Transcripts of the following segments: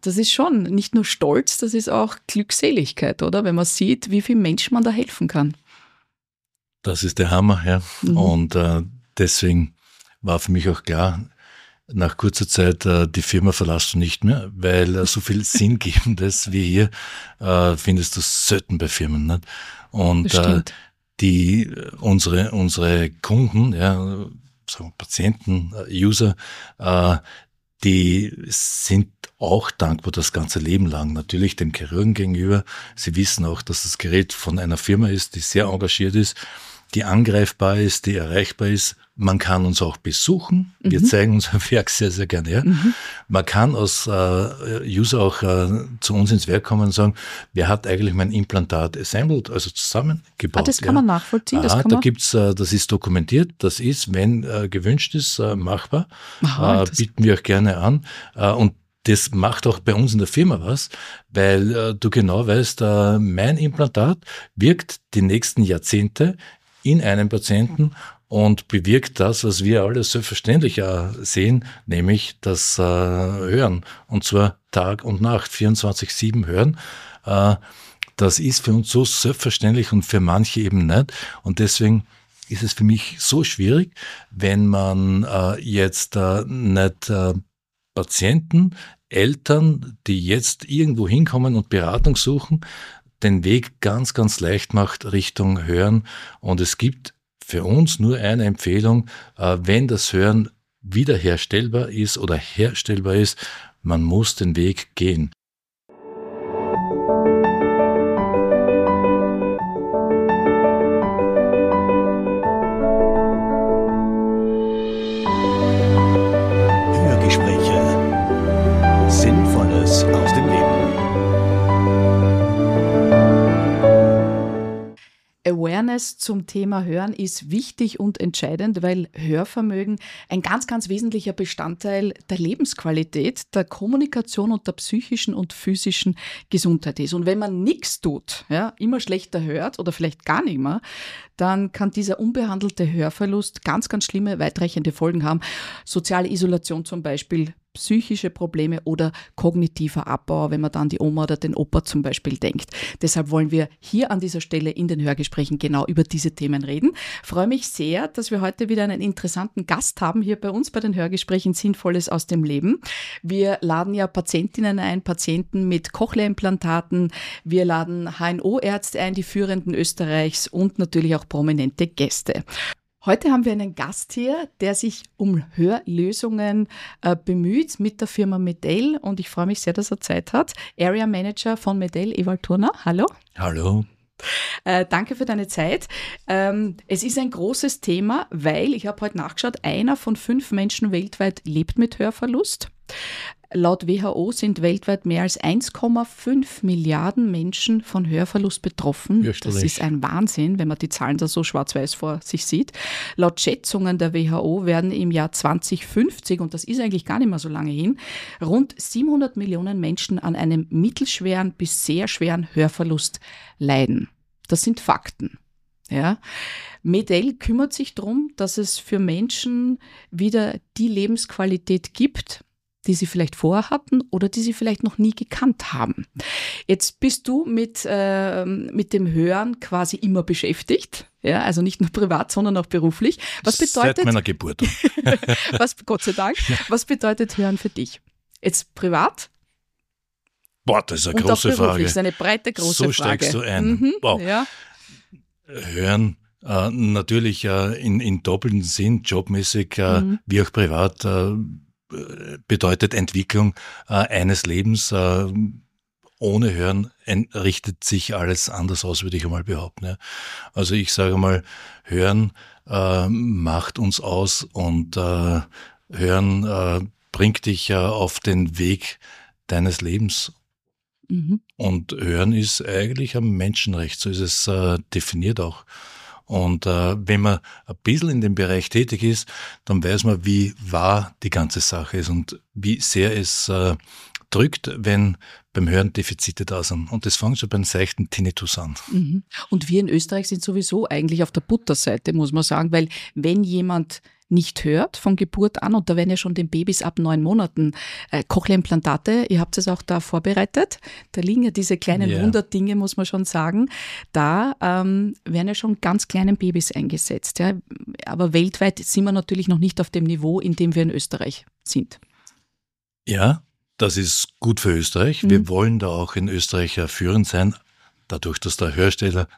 das ist schon nicht nur Stolz, das ist auch Glückseligkeit, oder? Wenn man sieht, wie vielen Menschen man da helfen kann. Das ist der Hammer, ja. Und deswegen war für mich auch klar, nach kurzer Zeit, die Firma verlässt du nicht mehr, weil so viel Sinngebendes wie hier findest du selten bei Firmen. Nicht? Und unsere Kunden, ja, sagen wir Patienten, User, die sind auch dankbar das ganze Leben lang. Natürlich dem Chirurgen gegenüber. Sie wissen auch, dass das Gerät von einer Firma ist, die sehr engagiert ist, die angreifbar ist, die erreichbar ist. Man kann uns auch besuchen. Wir zeigen unser Werk sehr, sehr gerne her. Man kann als User auch zu uns ins Werk kommen und sagen, wer hat eigentlich mein Implantat assembled, also zusammengebaut. Das kann man nachvollziehen. Das ist dokumentiert. Das ist, wenn gewünscht ist, machbar. Bieten wir auch gerne an. Und das macht auch bei uns in der Firma was, weil du genau weißt, mein Implantat wirkt die nächsten Jahrzehnte in einem Patienten und bewirkt das, was wir alle selbstverständlich sehen, nämlich das Hören. Und zwar Tag und Nacht, 24/7 Hören. Das ist für uns so selbstverständlich und für manche eben nicht. Und deswegen ist es für mich so schwierig, wenn man jetzt nicht Patienten, Eltern, die jetzt irgendwo hinkommen und Beratung suchen, den Weg ganz, ganz leicht macht Richtung Hören. Und es gibt für uns nur eine Empfehlung, wenn das Hören wiederherstellbar ist oder herstellbar ist, man muss den Weg gehen. Hörgespräche. Sinnvolles aus dem Leben. Awareness zum Thema Hören ist wichtig und entscheidend, weil Hörvermögen ein ganz, ganz wesentlicher Bestandteil der Lebensqualität, der Kommunikation und der psychischen und physischen Gesundheit ist. Und wenn man nichts tut, ja, immer schlechter hört oder vielleicht gar nicht mehr, dann kann dieser unbehandelte Hörverlust ganz, ganz schlimme, weitreichende Folgen haben. Soziale Isolation zum Beispiel, psychische Probleme oder kognitiver Abbau, wenn man dann die Oma oder den Opa zum Beispiel denkt. Deshalb wollen wir hier an dieser Stelle in den Hörgesprächen genau über diese Themen reden. Ich freue mich sehr, dass wir heute wieder einen interessanten Gast haben hier bei uns bei den Hörgesprächen Sinnvolles aus dem Leben. Wir laden ja Patientinnen ein, Patienten mit Cochlea-Implantaten. Wir laden HNO-Ärzte ein, die führenden Österreichs und natürlich auch prominente Gäste. Heute haben wir einen Gast hier, der sich um Hörlösungen bemüht mit der Firma Medel und ich freue mich sehr, dass er Zeit hat. Area Manager von Medel, Ewald Thurner. Hallo. Hallo. Danke für deine Zeit. Es ist ein großes Thema, weil, ich habe heute nachgeschaut, 1 von 5 Menschen weltweit lebt mit Hörverlust. Laut WHO sind weltweit mehr als 1,5 Milliarden Menschen von Hörverlust betroffen. Das ist ein Wahnsinn, wenn man die Zahlen da so schwarz-weiß vor sich sieht. Laut Schätzungen der WHO werden im Jahr 2050, und das ist eigentlich gar nicht mehr so lange hin, rund 700 Millionen Menschen an einem mittelschweren bis sehr schweren Hörverlust leiden. Das sind Fakten. Ja. Medel kümmert sich darum, dass es für Menschen wieder die Lebensqualität gibt, die sie vielleicht vorher hatten oder die sie vielleicht noch nie gekannt haben. Jetzt bist du mit dem Hören quasi immer beschäftigt, ja, also nicht nur privat, sondern auch beruflich. Was bedeutet, seit meiner Geburt. Gott sei Dank. Was bedeutet Hören für dich? Jetzt privat? Boah, das ist eine große Frage. Das ist eine breite, große Frage. So steigst du ein. Wow. Ja. Hören natürlich in doppeltem Sinn, jobmäßig wie auch privat, bedeutet Entwicklung eines Lebens. Ohne Hören richtet sich alles anders aus, würde ich einmal behaupten. Ja. Also ich sage mal, Hören macht uns aus und Hören bringt dich auf den Weg deines Lebens. Und Hören ist eigentlich ein Menschenrecht, so ist es definiert auch. Und wenn man ein bisschen in dem Bereich tätig ist, dann weiß man, wie wahr die ganze Sache ist und wie sehr es drückt, wenn beim Hören Defizite da sind. Und das fängt schon beim seichten Tinnitus an. Und wir in Österreich sind sowieso eigentlich auf der Butterseite, muss man sagen, weil wenn jemand nicht hört von Geburt an, und da werden ja schon den Babys ab 9 Monaten Cochlea-Implantate, ihr habt es auch da vorbereitet, da liegen ja diese kleinen Wunderdinge, muss man schon sagen, da werden ja schon ganz kleinen Babys eingesetzt. Ja. Aber weltweit sind wir natürlich noch nicht auf dem Niveau, in dem wir in Österreich sind. Ja, das ist gut für Österreich. Wir wollen da auch in Österreich führend sein. Dadurch, dass der Hersteller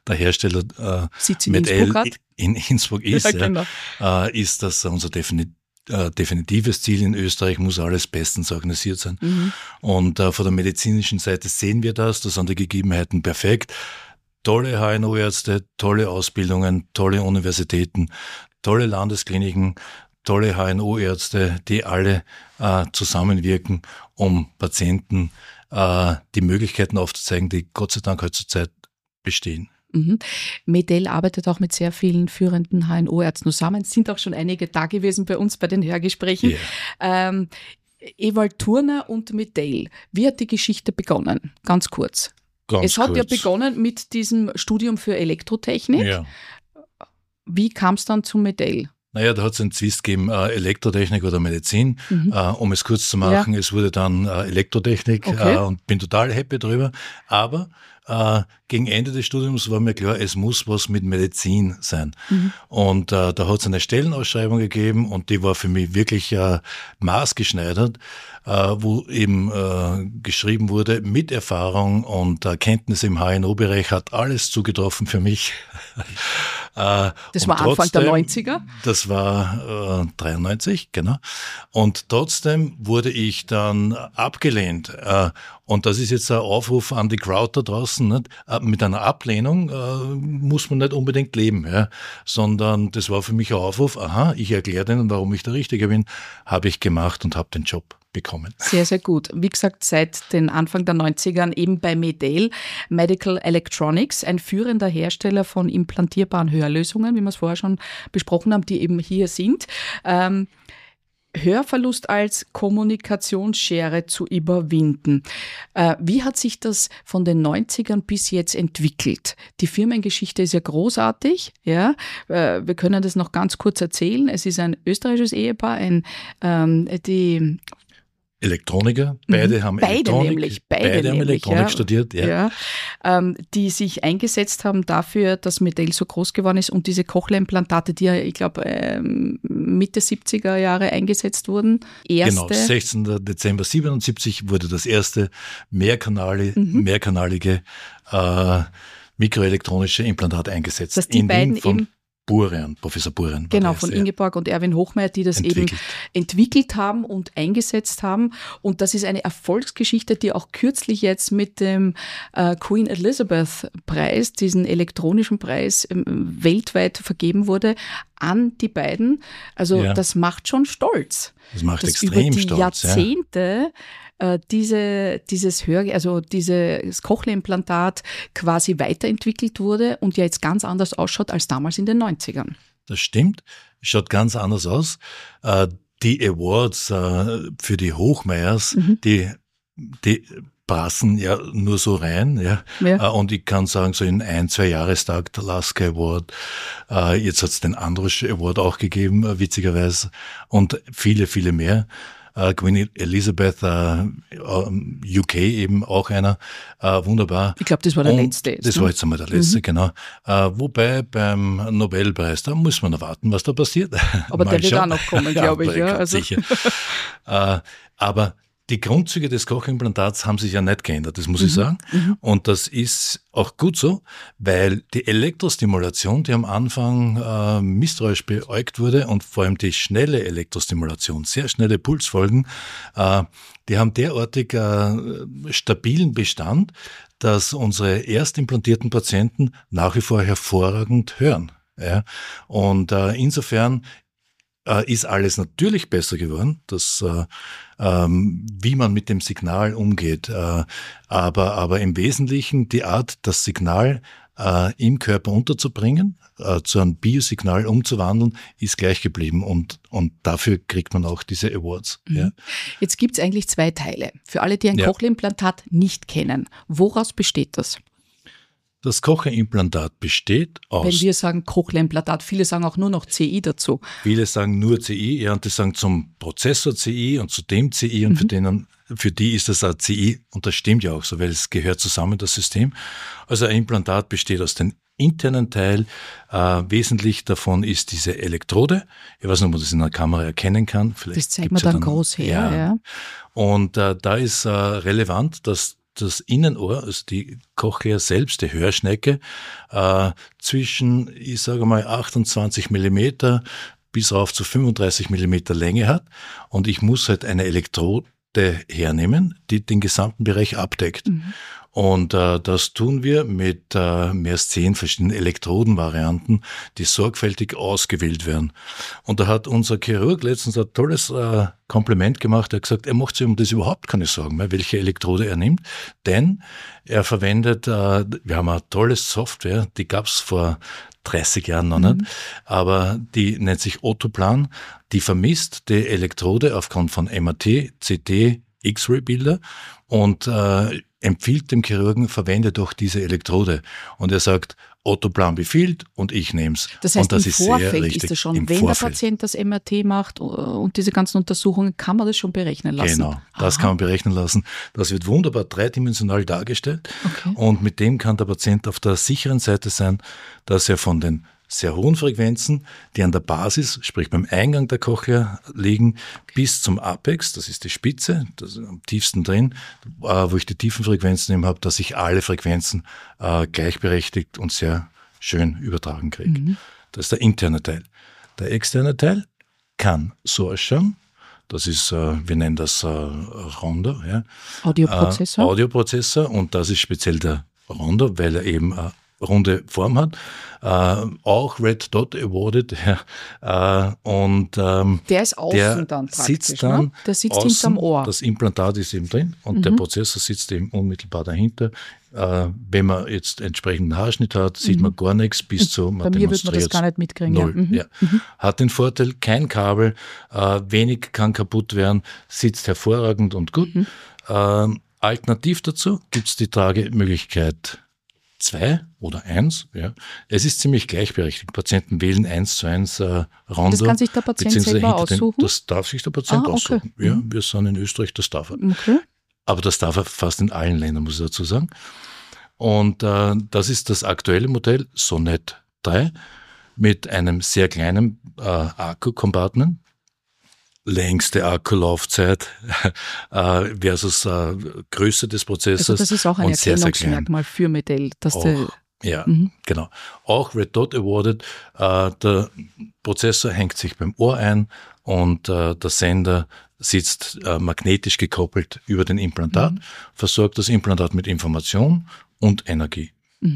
MED-EL in Innsbruck ist, ist das unser definitives Ziel. In Österreich muss alles bestens organisiert sein. Und von der medizinischen Seite sehen wir das. Da sind die Gegebenheiten perfekt. Tolle HNO-Ärzte, tolle Ausbildungen, tolle Universitäten, tolle Landeskliniken, tolle HNO-Ärzte, die alle zusammenwirken, um Patienten die Möglichkeiten aufzuzeigen, die Gott sei Dank heutzutage bestehen. MED-EL arbeitet auch mit sehr vielen führenden HNO-Ärzten zusammen. Es sind auch schon einige da gewesen bei uns bei den Hörgesprächen. Yeah. Ewald Thurner und MED-EL. Wie hat die Geschichte begonnen? Ganz kurz. Es hat ja begonnen mit diesem Studium für Elektrotechnik. Ja. Wie kam es dann zum MED-EL? Naja, da hat es einen Zwist gegeben, Elektrotechnik oder Medizin. Um es kurz zu machen, es wurde dann Elektrotechnik und bin total happy drüber. Aber gegen Ende des Studiums war mir klar, es muss was mit Medizin sein. Und da hat es eine Stellenausschreibung gegeben und die war für mich wirklich maßgeschneidert, wo eben geschrieben wurde, mit Erfahrung und Kenntnis im HNO-Bereich hat alles zugetroffen für mich. Das war Anfang der 90er? Das war 93, genau. Und trotzdem wurde ich dann abgelehnt. Und das ist jetzt ein Aufruf an die Crowd da draußen. Nicht? Mit einer Ablehnung muss man nicht unbedingt leben, ja? Sondern das war für mich ein Aufruf, ich erkläre denen, warum ich der Richtige bin, habe ich gemacht und habe den Job bekommen. Sehr, sehr gut. Wie gesagt, seit den Anfang der 90ern eben bei MED-EL, Medical Electronics, ein führender Hersteller von implantierbaren Hörlösungen, wie wir es vorher schon besprochen haben, die eben hier sind. Hörverlust als Kommunikationsschere zu überwinden. Wie hat sich das von den 90ern bis jetzt entwickelt? Die Firmengeschichte ist ja großartig. Ja? Wir können das noch ganz kurz erzählen. Es ist ein österreichisches Ehepaar, die Elektroniker, beide haben Elektronik studiert, die sich eingesetzt haben dafür, dass MED-EL so groß geworden ist und diese Cochlea-Implantate, die ja, ich glaube, Mitte 70er Jahre eingesetzt wurden. Genau, 16. Dezember 77 wurde das erste mehrkanalige mikroelektronische Implantat eingesetzt. Dass die beiden eben Professor Burian. Genau, von Ingeborg und Erwin Hochmeier, die das eben entwickelt haben und eingesetzt haben. Und das ist eine Erfolgsgeschichte, die auch kürzlich jetzt mit dem Queen Elizabeth Preis, diesen elektronischen Preis, weltweit vergeben wurde, an die beiden. Also das macht schon stolz. Das macht extrem stolz. Über die Jahrzehnte dieses Cochlea-Implantat quasi weiterentwickelt wurde und ja jetzt ganz anders ausschaut als damals in den 90ern. Das stimmt, schaut ganz anders aus. Die Awards für die Hochmeiers, die passen ja nur so rein, und ich kann sagen, so in 1-2 Jahrestag der Lasker Award, jetzt hat es den Androsch Award auch gegeben, witzigerweise, und viele, viele mehr. Queen Elizabeth, UK eben auch einer, wunderbar. Ich glaube, das war der letzte jetzt. Das war jetzt einmal der letzte, genau. Wobei beim Nobelpreis, da muss man erwarten, was da passiert. Aber der wird auch noch kommen, glaube ich. Ja, also. Sicher. Aber die Grundzüge des Cochlea-Implantats haben sich ja nicht geändert, das muss ich sagen. Und das ist auch gut so, weil die Elektrostimulation, die am Anfang misstrauisch beäugt wurde und vor allem die schnelle Elektrostimulation, sehr schnelle Pulsfolgen, die haben derartig stabilen Bestand, dass unsere erst implantierten Patienten nach wie vor hervorragend hören. Ja? Und insofern ist alles natürlich besser geworden, wie man mit dem Signal umgeht. Aber im Wesentlichen die Art, das Signal im Körper unterzubringen, zu einem Biosignal umzuwandeln, ist gleich geblieben. Und dafür kriegt man auch diese Awards. Ja. Jetzt gibt es eigentlich 2 Teile. Für alle, die ein Cochlea-Implantat nicht kennen. Woraus besteht das? Das Cochlea-Implantat besteht aus... Wenn wir sagen Cochlea-Implantat, viele sagen auch nur noch CI dazu. Viele sagen nur CI, ja, und die sagen zum Prozessor CI und zu dem CI und für die ist das ein CI und das stimmt ja auch so, weil es gehört zusammen, das System. Also ein Implantat besteht aus dem internen Teil. Wesentlich davon ist diese Elektrode. Ich weiß nicht, ob man das in der Kamera erkennen kann. Vielleicht das zeigt man dann groß her. Ja. Und da ist relevant, dass das Innenohr, also die Cochlea selbst, die Hörschnecke, zwischen, ich sage mal, 28 Millimeter bis rauf zu 35 Millimeter Länge hat. Und ich muss halt eine Elektrode hernehmen, die den gesamten Bereich abdeckt. Und das tun wir mit mehr als 10 verschiedenen Elektrodenvarianten, die sorgfältig ausgewählt werden. Und da hat unser Chirurg letztens ein tolles Kompliment gemacht. Er hat gesagt, er macht sich um das überhaupt keine Sorgen mehr, welche Elektrode er nimmt, denn er verwendet, wir haben eine tolle Software, die gab's vor 30 Jahren noch nicht, aber die nennt sich Ottoplan, die vermisst die Elektrode aufgrund von MRT, CT, X-Ray-Bilder und empfiehlt dem Chirurgen, verwende doch diese Elektrode. Und er sagt, Ottoplan befiehlt und ich nehme es. Das heißt, und das im Vorfeld ist das schon, wenn der Patient das MRT macht und diese ganzen Untersuchungen, kann man das schon berechnen lassen? Genau, das kann man berechnen lassen. Das wird wunderbar dreidimensional dargestellt. Okay. Und mit dem kann der Patient auf der sicheren Seite sein, dass er von den sehr hohen Frequenzen, die an der Basis, sprich beim Eingang der Cochlea liegen, bis zum Apex, das ist die Spitze, das ist am tiefsten drin, wo ich die tiefen Frequenzen eben habe, dass ich alle Frequenzen gleichberechtigt und sehr schön übertragen kriege. Das ist der interne Teil. Der externe Teil kann so ausschauen. Das ist, wir nennen das Rondo. Ja. Audioprozessor und das ist speziell der Rondo, weil er eben runde Form hat, auch Red Dot Awarded, und der ist außen dann praktisch, sitzt dann, ne? Der sitzt außen, hinterm Ohr. Das Implantat ist eben drin und der Prozessor sitzt eben unmittelbar dahinter. Wenn man jetzt entsprechenden Haarschnitt hat, sieht man gar nichts bis zu, Bei mir würde man das gar nicht mitkriegen. 0. Ja. Hat den Vorteil, kein Kabel, wenig kann kaputt werden, sitzt hervorragend und gut. Alternativ dazu gibt es die Tragemöglichkeit 2 oder 1, ja. Es ist ziemlich gleichberechtigt. Patienten wählen 1:1 Rondo. Das kann sich der Patient selber aussuchen? Das darf sich der Patient aussuchen. Okay. Ja, wir sind in Österreich, das darf er. Okay. Aber das darf er fast in allen Ländern, muss ich dazu sagen. Und das ist das aktuelle Modell, Sonett 3, mit einem sehr kleinen Akku-Compartment. Längste Akkulaufzeit versus Größe des Prozessors. Also das ist auch ein Erkennungsmerkmal für Medell. Genau. Auch Red Dot Awarded. Der Prozessor hängt sich beim Ohr ein und der Sender sitzt magnetisch gekoppelt über den Implantat, versorgt das Implantat mit Information und Energie.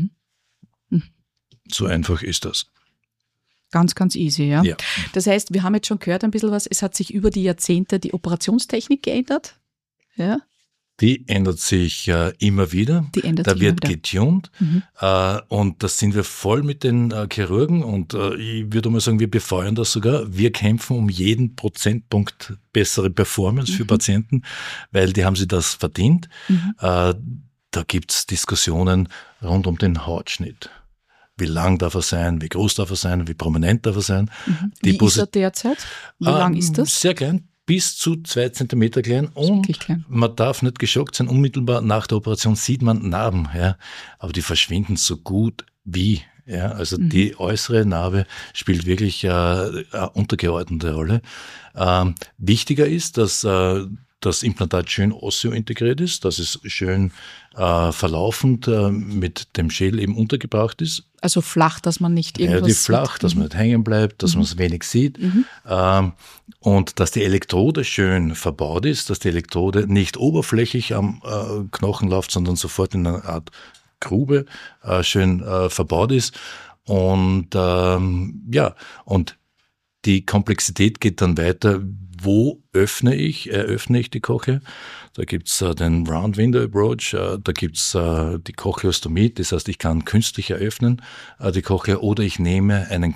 So einfach ist das. Ganz, ganz easy, ja. Das heißt, wir haben jetzt schon gehört ein bisschen was, es hat sich über die Jahrzehnte die Operationstechnik geändert. Ja. Die ändert sich immer wieder. Da wird getuned. Und das sind wir voll mit den Chirurgen und ich würde mal sagen, wir befeuern das sogar. Wir kämpfen um jeden Prozentpunkt bessere Performance für Patienten, weil die haben sich das verdient. Da gibt's Diskussionen rund um den Hautschnitt. Wie lang darf er sein, wie groß darf er sein, wie prominent darf er sein. Wie ist er derzeit? Wie lang ist das? Sehr klein, bis zu 2 Zentimeter klein. Und klein. Man darf nicht geschockt sein. Unmittelbar nach der Operation sieht man Narben, ja, aber die verschwinden so gut wie. Ja, also die äußere Narbe spielt wirklich eine untergeordnete Rolle. Wichtiger ist, dass das Implantat schön osseo-integriert ist, dass es schön verlaufend mit dem Schädel eben untergebracht ist. Also flach, dass man nicht irgendwas die flach, dass man nicht hängen bleibt, dass man es wenig sieht. Und dass die Elektrode schön verbaut ist, dass die Elektrode nicht oberflächlich am Knochen läuft, sondern sofort in einer Art Grube schön verbaut ist. Und und die Komplexität geht dann weiter. Wo eröffne ich die Cochlea? Da gibt's den Round Window Approach, da gibt's die Cochleostomie, das heißt, ich kann künstlich eröffnen die Cochlea oder ich nehme einen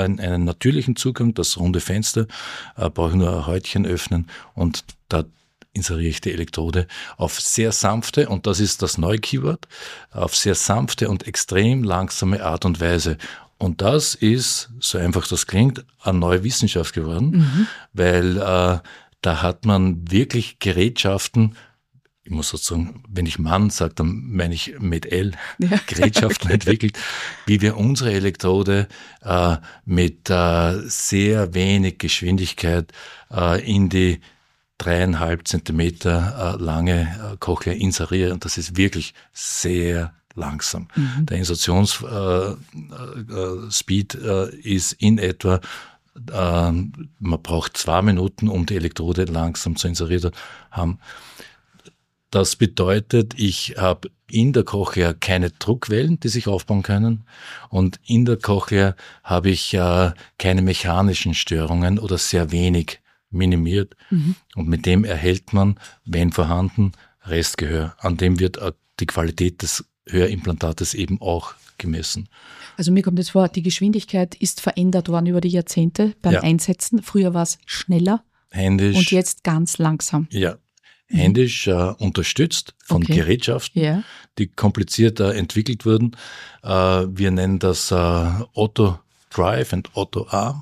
natürlichen Zugang, das runde Fenster, brauche nur ein Häutchen öffnen und da inseriere ich die Elektrode auf sehr sanfte, und das ist das neue Keyword, auf sehr sanfte und extrem langsame Art und Weise. Und das ist, so einfach das klingt, eine neue Wissenschaft geworden, weil da hat man wirklich Gerätschaften, ich muss sozusagen, wenn ich Mann sage, dann meine ich mit L, Gerätschaften entwickelt, wie wir unsere Elektrode mit sehr wenig Geschwindigkeit in die 3,5 Zentimeter lange Cochlea inserieren. Und das ist wirklich sehr langsam. Der Insertionsspeed ist in etwa, man braucht 2 Minuten, um die Elektrode langsam zu inserieren haben. Das bedeutet, ich habe in der Cochlea keine Druckwellen, die sich aufbauen können, und in der Cochlea habe ich keine mechanischen Störungen oder sehr wenig minimiert. Und mit dem erhält man, wenn vorhanden, Restgehör. An dem wird die Qualität des Hörimplantates eben auch gemessen. Also mir kommt jetzt vor, die Geschwindigkeit ist verändert worden über die Jahrzehnte beim Einsetzen. Früher war es schneller, händisch, und jetzt ganz langsam. Ja. Händisch unterstützt von Gerätschaften, die komplizierter entwickelt wurden. Wir nennen das Auto Drive und Auto Arm.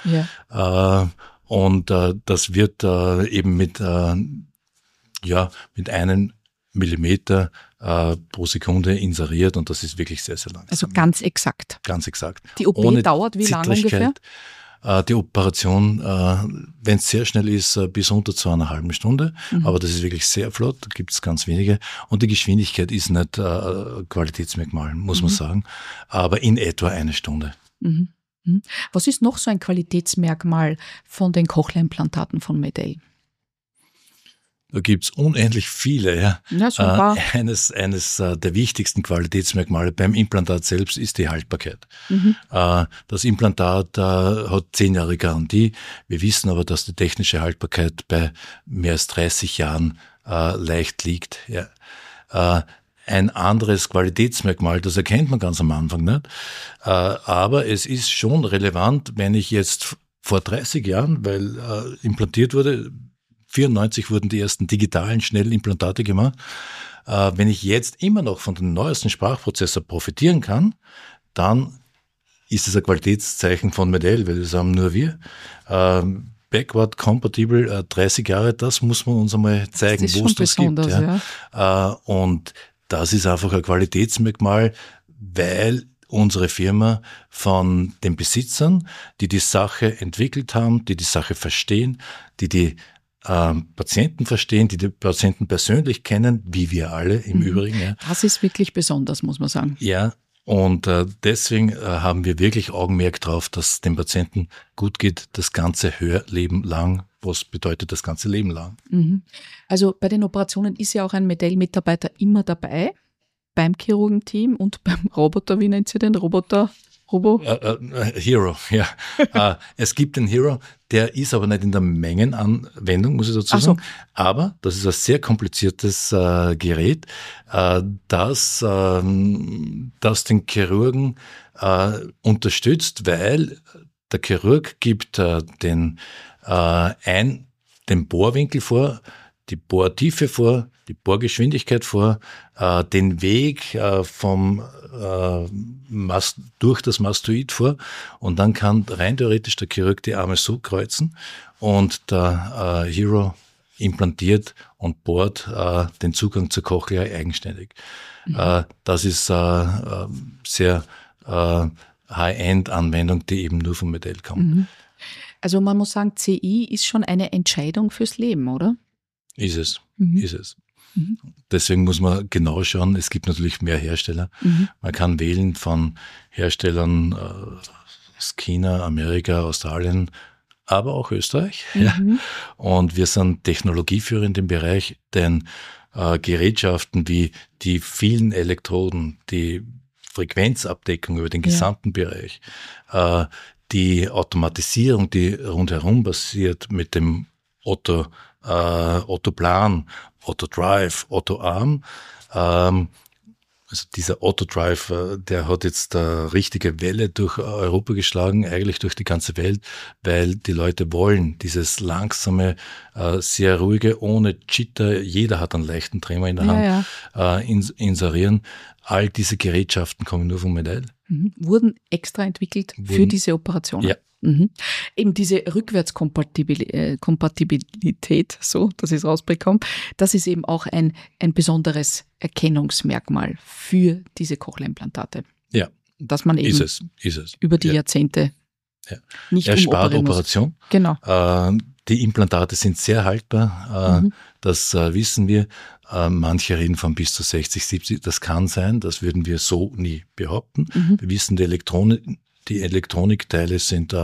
Und das wird eben mit 1 Millimeter pro Sekunde inseriert, und das ist wirklich sehr, sehr langsam. Also ganz exakt. Ganz exakt. Die OP ohne dauert wie lange ungefähr? Die Operation, wenn es sehr schnell ist, bis unter 2,5 Stunden, aber das ist wirklich sehr flott, da gibt es ganz wenige. Und die Geschwindigkeit ist nicht Qualitätsmerkmal, muss man sagen, aber in etwa 1 Stunde. Was ist noch so ein Qualitätsmerkmal von den Cochlea-Implantaten von Medel? Da gibt's unendlich viele. Ja, super. Eines der wichtigsten Qualitätsmerkmale beim Implantat selbst ist die Haltbarkeit. Das Implantat hat 10 Jahre Garantie. Wir wissen aber, dass die technische Haltbarkeit bei mehr als 30 Jahren leicht liegt. Ja. Ein anderes Qualitätsmerkmal, das erkennt man ganz am Anfang nicht, aber es ist schon relevant, wenn ich jetzt vor 30 Jahren, weil implantiert wurde, 1994 wurden die ersten digitalen Schnellimplantate gemacht. Wenn ich jetzt immer noch von dem neuesten Sprachprozessor profitieren kann, dann ist es ein Qualitätszeichen von Medel, weil das haben nur wir. Backward compatible 30 Jahre, das muss man uns einmal zeigen, wo es das gibt. Und das ist einfach ein Qualitätsmerkmal, weil unsere Firma von den Besitzern, die die Sache entwickelt haben, die die Sache verstehen, die Patienten verstehen, die Patienten persönlich kennen, wie wir alle im Übrigen. Ja. Das ist wirklich besonders, muss man sagen. Ja, und deswegen haben wir wirklich Augenmerk drauf, dass dem Patienten gut geht, das ganze Hörleben lang. Was bedeutet das ganze Leben lang? Also bei den Operationen ist ja auch ein Medel-Mitarbeiter immer dabei, beim Chirurgenteam und beim Roboter, wie nennt sie den Roboter? Hero, ja. Es gibt den Hero, der ist aber nicht in der Mengenanwendung, muss ich dazu sagen. Aber das ist ein sehr kompliziertes Gerät, das den Chirurgen unterstützt, weil der Chirurg gibt den Bohrwinkel vor, die Bohrtiefe vor, die Bohrgeschwindigkeit vor, den Weg durch das Mastoid vor, und dann kann rein theoretisch der Chirurg die Arme so kreuzen und der Hero implantiert und bohrt den Zugang zur Cochlea eigenständig. Das ist sehr High-End-Anwendung, die eben nur vom Medel kommt. Also man muss sagen, CI ist schon eine Entscheidung fürs Leben, oder? Ist es. Deswegen muss man genau schauen, es gibt natürlich mehr Hersteller. Man kann wählen von Herstellern aus China, Amerika, Australien, aber auch Österreich. Ja. Und wir sind Technologieführer in dem Bereich, denn Gerätschaften wie die vielen Elektroden, die Frequenzabdeckung über den gesamten Bereich, die Automatisierung, die rundherum passiert mit dem Autoplan, Autodrive, Autoarm, Also dieser Autodrive, der hat jetzt eine richtige Welle durch Europa geschlagen, eigentlich durch die ganze Welt, weil die Leute wollen dieses langsame, sehr ruhige, ohne Jitter, jeder hat einen leichten Tremor in der Hand, inserieren. All diese Gerätschaften kommen nur vom Medel. Wurden extra entwickelt für diese Operation. Ja. Eben diese Rückwärtskompatibilität, so, dass ich es rausbekomme, das ist eben auch ein besonderes Erkennungsmerkmal für diese Cochlea-Implantate. Ja. Dass man eben ist es. über die Jahrzehnte nicht erspart Operation. Genau. Die Implantate sind sehr haltbar, das wissen wir. Manche reden von bis zu 60, 70, das kann sein, das würden wir so nie behaupten. Wir wissen, die Elektronikteile sind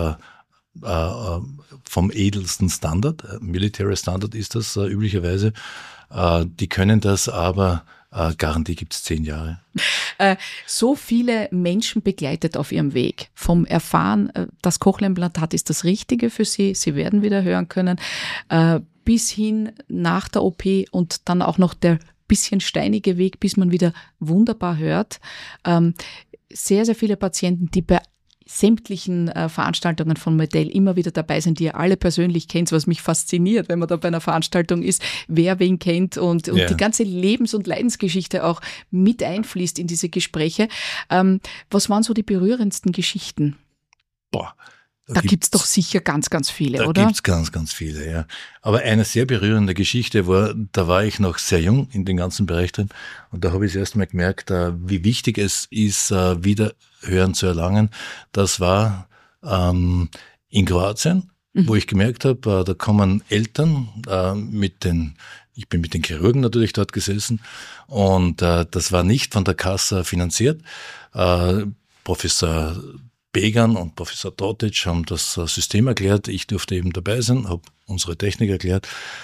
vom edelsten Standard, Military Standard ist das üblicherweise. Die können das, aber Garantie gibt es 10 Jahre. So viele Menschen begleitet auf ihrem Weg. Vom Erfahren, das Cochlea-Implantat ist das Richtige für sie, sie werden wieder hören können, bis hin nach der OP und dann auch noch der bisschen steinige Weg, bis man wieder wunderbar hört. Sehr, sehr viele Patienten, die bei sämtlichen Veranstaltungen von Medel immer wieder dabei sind, die ihr alle persönlich kennt, was mich fasziniert, wenn man da bei einer Veranstaltung ist, wer wen kennt und die ganze Lebens- und Leidensgeschichte auch mit einfließt in diese Gespräche. Was waren so die berührendsten Geschichten? Da gibt's doch sicher ganz, ganz viele, oder? Da gibt's ganz, ganz viele, ja. Aber eine sehr berührende Geschichte war, da war ich noch sehr jung in dem ganzen Bereich drin und da habe ich das erste Mal gemerkt, wie wichtig es ist, wieder Hören zu erlangen. Das war in Kroatien, wo ich gemerkt habe, da kommen Eltern ich bin mit den Chirurgen natürlich dort gesessen und das war nicht von der Kasse finanziert. Professor Began und Professor Totic haben das System erklärt. Ich durfte eben dabei sein, habe unsere Technik erklärt.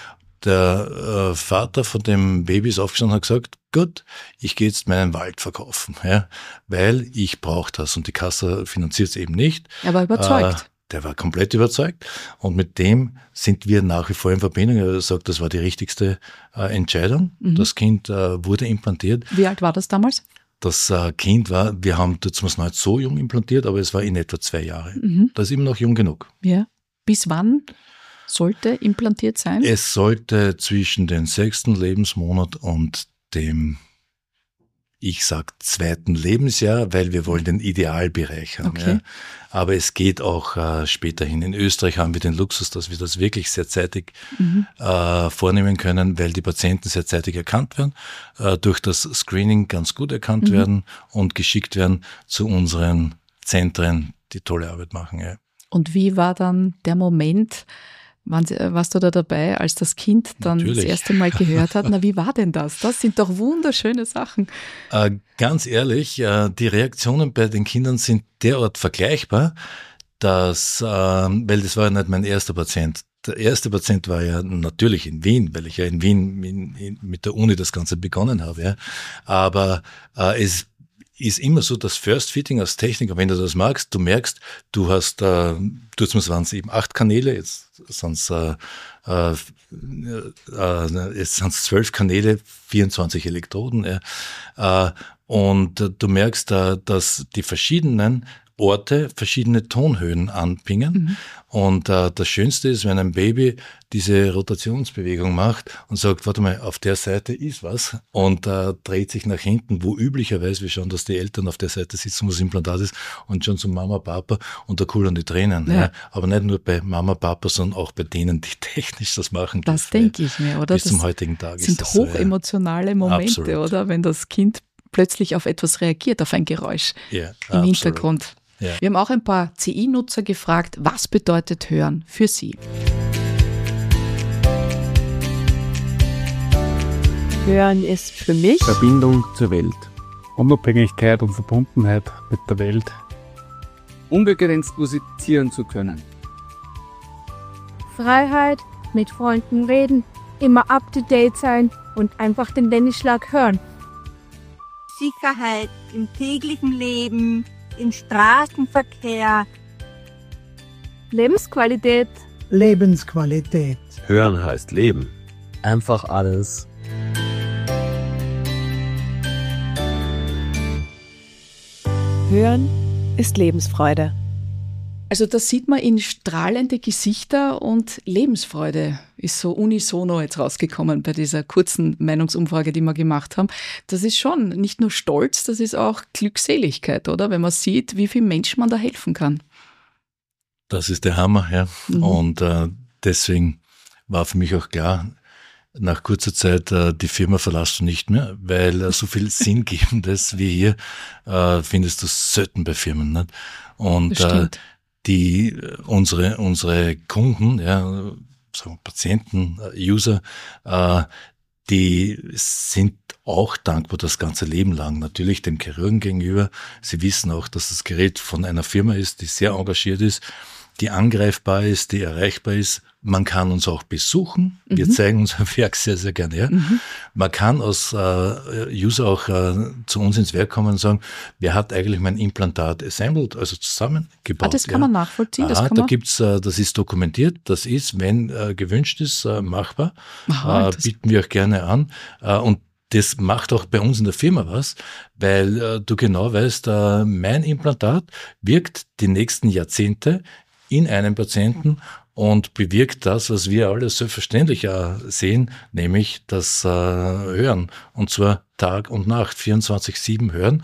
Der Vater von dem Baby ist aufgestanden und hat gesagt, gut, ich gehe jetzt meinen Wald verkaufen, weil ich brauche das und die Kasse finanziert es eben nicht. Er war überzeugt. Der war komplett überzeugt und mit dem sind wir nach wie vor in Verbindung. Er sagt, das war die richtigste Entscheidung. Das Kind wurde implantiert. Wie alt war das damals? Das Kind wir haben jetzt noch nicht so jung implantiert, aber es war in etwa 2 Jahre. Das ist immer noch jung genug. Ja. Bis wann sollte implantiert sein? Es sollte zwischen dem 6. Lebensmonat und dem, ich sag 2. Lebensjahr, weil wir wollen den Idealbereich haben. Okay. Ja. Aber es geht auch späterhin. In Österreich haben wir den Luxus, dass wir das wirklich sehr zeitig vornehmen können, weil die Patienten sehr zeitig erkannt werden, durch das Screening ganz gut erkannt werden und geschickt werden zu unseren Zentren, die tolle Arbeit machen. Ja. Und wie war dann der Moment, warst du da dabei, als das Kind dann Natürlich. Das erste Mal gehört hat? Na, wie war denn das? Das sind doch wunderschöne Sachen. Ganz ehrlich, die Reaktionen bei den Kindern sind derart vergleichbar, dass, weil das war ja nicht mein erster Patient. Der erste Patient war ja natürlich in Wien, weil ich ja in Wien mit der Uni das Ganze begonnen habe. Ja. Aber es ist immer so, das First Fitting als Techniker, wenn du das magst, du merkst, du hast, jetzt waren es eben 8 Kanäle, jetzt sind es 12 Kanäle, 24 Elektroden. Und du merkst, dass die verschiedenen Orte verschiedene Tonhöhen anpingen. Und das Schönste ist, wenn ein Baby diese Rotationsbewegung macht und sagt, warte mal, auf der Seite ist was und dreht sich nach hinten, wo üblicherweise wir schauen, dass die Eltern auf der Seite sitzen, wo das Implantat ist und schon zu Mama, Papa und da kullern die Tränen. Ja. Aber nicht nur bei Mama, Papa, sondern auch bei denen, die technisch das machen. Das denke ich mir, oder? Bis zum heutigen Tag sind das hochemotionale Momente, absolut. Oder? Wenn das Kind plötzlich auf etwas reagiert, auf ein Geräusch im Hintergrund. Ja. Wir haben auch ein paar CI-Nutzer gefragt, was bedeutet Hören für sie? Hören ist für mich Verbindung zur Welt. Unabhängigkeit und Verbundenheit mit der Welt. Unbegrenzt musizieren zu können. Freiheit, mit Freunden reden, immer up to date sein und einfach den Tennisschlag hören. Sicherheit im täglichen Leben, im Straßenverkehr. Lebensqualität. Lebensqualität. Hören heißt Leben. Einfach alles. Hören ist Lebensfreude. Also das sieht man in strahlende Gesichter und Lebensfreude ist so unisono jetzt rausgekommen bei dieser kurzen Meinungsumfrage, die wir gemacht haben. Das ist schon nicht nur Stolz, das ist auch Glückseligkeit, oder? Wenn man sieht, wie vielen Menschen man da helfen kann. Das ist der Hammer, ja. Und deswegen war für mich auch klar, nach kurzer Zeit, die Firma verlässt du nicht mehr, weil so viel Sinngebendes wie hier findest du selten bei Firmen. Nicht? Und unsere Kunden, ja, sagen wir Patienten, User, die sind auch dankbar das ganze Leben lang. Natürlich dem Chirurgen gegenüber. Sie wissen auch, dass das Gerät von einer Firma ist, die sehr engagiert ist, die angreifbar ist, die erreichbar ist. Man kann uns auch besuchen. Wir zeigen unser Werk sehr, sehr gerne her. Man kann als User auch zu uns ins Werk kommen und sagen, wer hat eigentlich mein Implantat assembled, also zusammengebaut. Das kann man nachvollziehen. Das ist dokumentiert. Das ist, wenn gewünscht ist, machbar. Bieten wir auch gerne an. Und das macht auch bei uns in der Firma was, weil du genau weißt, mein Implantat wirkt die nächsten Jahrzehnte in einem Patienten und bewirkt das, was wir alle selbstverständlich sehen, nämlich das Hören. Und zwar Tag und Nacht, 24/7 Hören.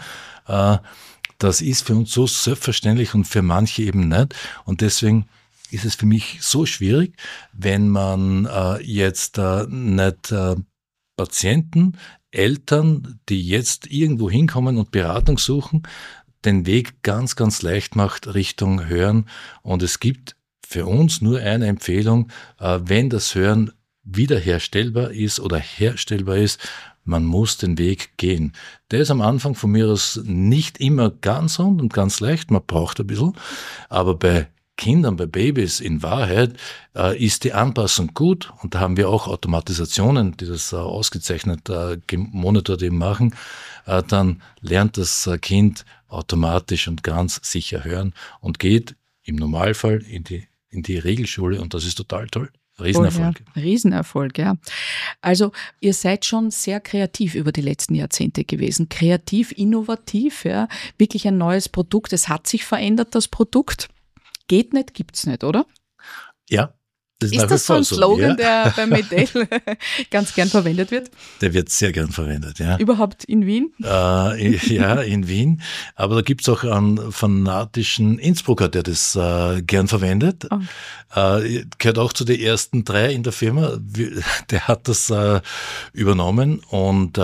Das ist für uns so selbstverständlich und für manche eben nicht. Und deswegen ist es für mich so schwierig, wenn man jetzt nicht Patienten, Eltern, die jetzt irgendwo hinkommen und Beratung suchen, den Weg ganz, ganz leicht macht Richtung Hören. Und es gibt für uns nur eine Empfehlung, wenn das Hören wiederherstellbar ist oder herstellbar ist, man muss den Weg gehen. Der ist am Anfang von mir aus nicht immer ganz rund und ganz leicht, man braucht ein bisschen, aber bei Kindern, bei Babys in Wahrheit ist die Anpassung gut und da haben wir auch Automatisationen, die das ausgezeichnet gemonitort eben machen, dann lernt das Kind automatisch und ganz sicher hören und geht im Normalfall in die Regelschule und das ist total toll. Riesenerfolg. Ja, Riesenerfolg, ja. Also ihr seid schon sehr kreativ über die letzten Jahrzehnte gewesen. Kreativ, innovativ, ja. Wirklich ein neues Produkt. Es hat sich verändert, das Produkt. Geht nicht, gibt's nicht, oder? Ja. Ist das so ein Slogan, der bei Medel ganz gern verwendet wird? Der wird sehr gern verwendet, ja. Überhaupt in Wien? Ja, in Wien. Aber da gibt's auch einen fanatischen Innsbrucker, der das gern verwendet. Oh. Gehört auch zu den ersten 3 in der Firma. Der hat das übernommen und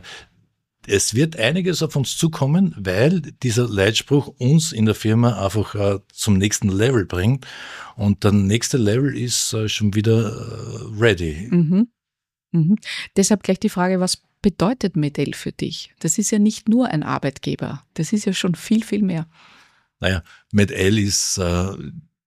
es wird einiges auf uns zukommen, weil dieser Leitspruch uns in der Firma einfach zum nächsten Level bringt. Und der nächste Level ist schon wieder ready. Deshalb gleich die Frage, was bedeutet Medel für dich? Das ist ja nicht nur ein Arbeitgeber, das ist ja schon viel, viel mehr. Naja, Medel ist, da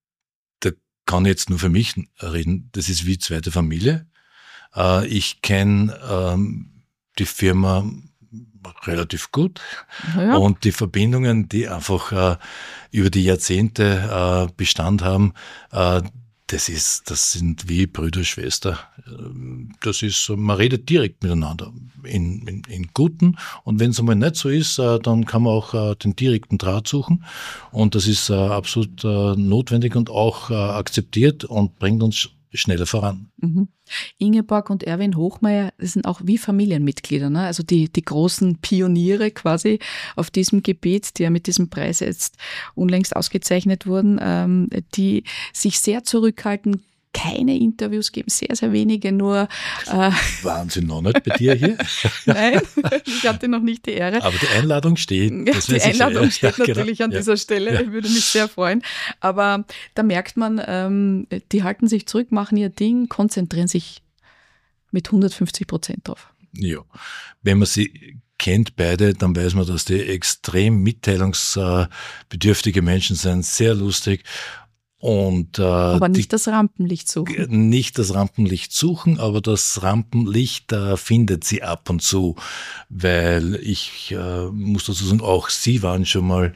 kann ich jetzt nur für mich reden, das ist wie zweite Familie. Ich kenne die Firma relativ gut. Ja. Und die Verbindungen, die einfach über die Jahrzehnte Bestand haben, das sind wie Brüder, Schwester. Das ist, man redet direkt miteinander in Guten. Und wenn es einmal nicht so ist, dann kann man auch den direkten Draht suchen. Und das ist absolut notwendig und auch akzeptiert und bringt uns schneller voran. Ingeborg und Erwin Hochmeier, das sind auch wie Familienmitglieder, ne? Also die großen Pioniere quasi auf diesem Gebiet, die ja mit diesem Preis jetzt unlängst ausgezeichnet wurden, die sich sehr zurückhalten, keine Interviews geben, sehr, sehr wenige, nur... Waren Sie noch nicht bei dir hier? Nein, ich hatte noch nicht die Ehre. Aber die Einladung steht. Die Einladung steht natürlich an dieser Stelle, ja. Ich würde mich sehr freuen. Aber da merkt man, die halten sich zurück, machen ihr Ding, konzentrieren sich mit 150% drauf. Ja, wenn man sie kennt beide, dann weiß man, dass die extrem mitteilungsbedürftige Menschen sind, sehr lustig. Und, aber nicht das Rampenlicht suchen. Nicht das Rampenlicht suchen, aber das Rampenlicht findet sie ab und zu, weil ich muss dazu sagen, auch sie waren schon mal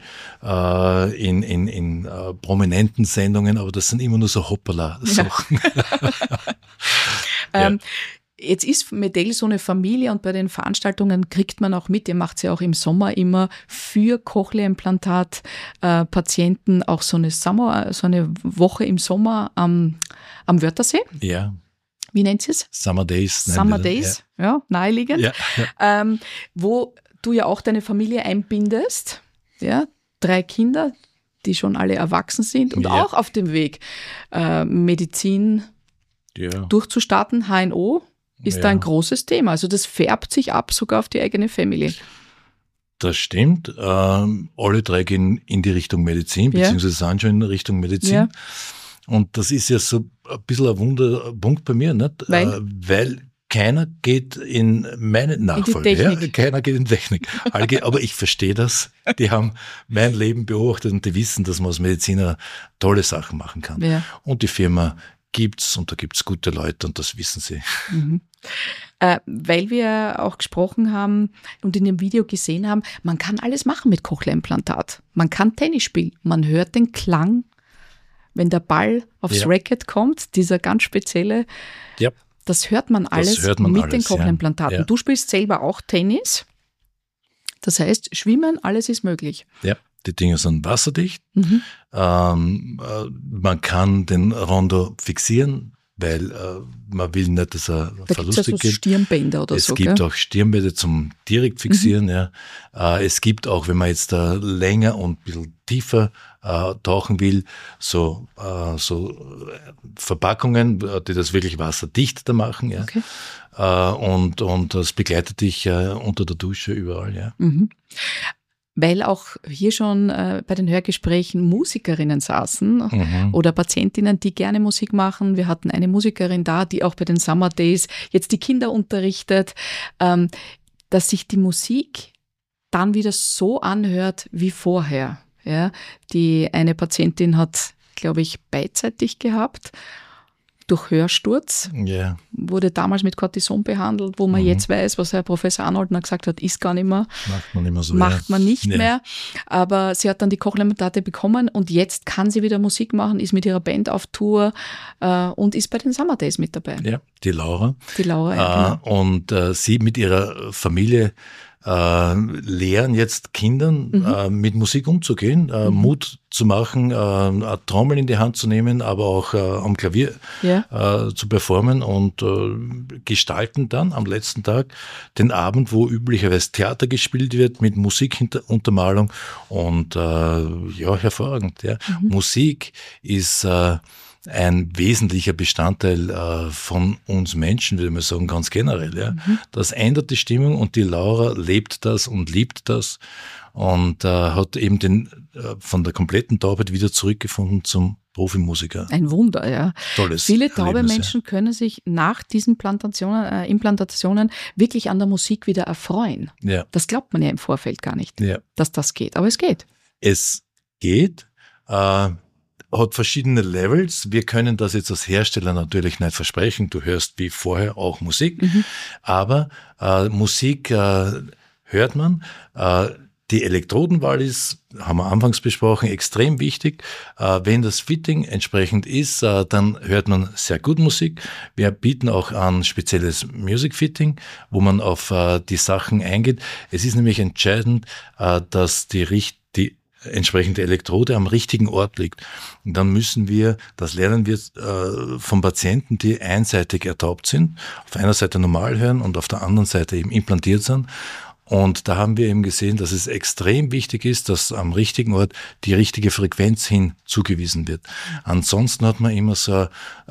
in prominenten Sendungen, aber das sind immer nur so Hoppala-Sachen. Ja. Jetzt ist Medel so eine Familie und bei den Veranstaltungen kriegt man auch mit, ihr macht ja auch im Sommer immer für Cochlea-Implantat-Patienten auch so eine Woche im Sommer am Wörthersee. Ja. Wie nennt sie es? Summer Days. Summer Days, ja, naheliegend. Ja. Wo du ja auch deine Familie einbindest, ja, 3 Kinder, die schon alle erwachsen sind und auch auf dem Weg, Medizin durchzustarten, HNO, ist da ein großes Thema. Also das färbt sich ab sogar auf die eigene Familie. Das stimmt. Alle 3 gehen in die Richtung Medizin, beziehungsweise sind schon in Richtung Medizin. Ja. Und das ist ja so ein bisschen ein Wunderpunkt bei mir, nicht? Weil keiner geht in meine Nachfolge. Ja, keiner geht in Technik. Aber ich verstehe das. Die haben mein Leben beobachtet und die wissen, dass man als Mediziner tolle Sachen machen kann. Ja. Und die Firma gibt's und da gibt's gute Leute und das wissen sie. Mhm. Weil wir auch gesprochen haben und in dem Video gesehen haben, man kann alles machen mit Cochlea-Implantat. Man kann Tennis spielen, man hört den Klang, wenn der Ball aufs Racket kommt, dieser ganz spezielle, das hört man alles mit den Cochlea-Implantaten. Ja. Du spielst selber auch Tennis, das heißt, Schwimmen, alles ist möglich. Ja, die Dinge sind wasserdicht, man kann den Rondo fixieren, weil man will nicht, dass er verlustig geht. Es gibt Stirnbänder oder so. Es gibt auch Stirnbänder zum direkt fixieren. Ja. Es gibt auch, wenn man jetzt länger und ein bisschen tiefer tauchen will, so Verpackungen, die das wirklich wasserdicht da machen. Ja. Okay. Und das begleitet dich unter der Dusche überall. Ja. Mhm. Weil auch hier schon bei den Hörgesprächen Musikerinnen saßen oder Patientinnen, die gerne Musik machen. Wir hatten eine Musikerin da, die auch bei den Summer Days jetzt die Kinder unterrichtet, dass sich die Musik dann wieder so anhört wie vorher. Ja, die eine Patientin hat, glaube ich, beidseitig gehabt. Durch Hörsturz, wurde damals mit Cortison behandelt, wo man jetzt weiß, was Herr Professor Arnold gesagt hat, ist gar nicht mehr. Macht man nicht mehr so. Macht man nicht mehr. Aber sie hat dann die Cochlea-Implantate bekommen und jetzt kann sie wieder Musik machen, ist mit ihrer Band auf Tour und ist bei den Summer Days mit dabei. Ja, die Laura. Ja, genau. Und sie mit ihrer Familie lehren jetzt Kindern mit Musik umzugehen, Mut zu machen, Trommeln in die Hand zu nehmen, aber auch am Klavier zu performen und gestalten dann am letzten Tag den Abend, wo üblicherweise Theater gespielt wird mit Musikuntermalung und hervorragend. Ja. Musik ist ein wesentlicher Bestandteil von uns Menschen, würde man sagen, ganz generell. Ja. Das ändert die Stimmung und die Laura lebt das und liebt das und hat eben von der kompletten Taubheit wieder zurückgefunden zum Profimusiker. Ein Wunder, ja. Tolles Viele taube Menschen können sich nach diesen Implantationen wirklich an der Musik wieder erfreuen. Ja. Das glaubt man ja im Vorfeld gar nicht, dass das geht. Aber es geht. Es geht. Hat verschiedene Levels. Wir können das jetzt als Hersteller natürlich nicht versprechen. Du hörst wie vorher auch Musik, aber Musik hört man. Die Elektrodenwahl ist, haben wir anfangs besprochen, extrem wichtig. Wenn das Fitting entsprechend ist, dann hört man sehr gut Musik. Wir bieten auch an spezielles Music Fitting, wo man auf die Sachen eingeht. Es ist nämlich entscheidend, dass die entsprechende Elektrode am richtigen Ort liegt. Und dann müssen wir, das lernen wir von Patienten, die einseitig ertaubt sind, auf einer Seite normal hören und auf der anderen Seite eben implantiert sind. Und da haben wir eben gesehen, dass es extrem wichtig ist, dass am richtigen Ort die richtige Frequenz hin zugewiesen wird. Ansonsten hat man immer so